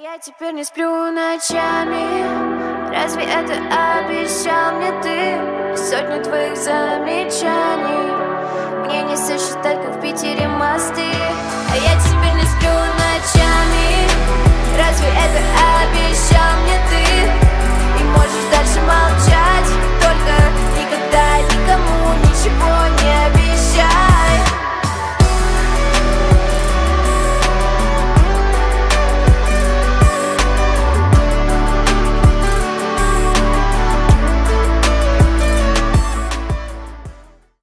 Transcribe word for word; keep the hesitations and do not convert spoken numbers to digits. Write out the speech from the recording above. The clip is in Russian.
я теперь не сплю ночами. Разве это обещал мне ты? Сотню твоих замечаний мне не сосчитать, как в Питере мосты.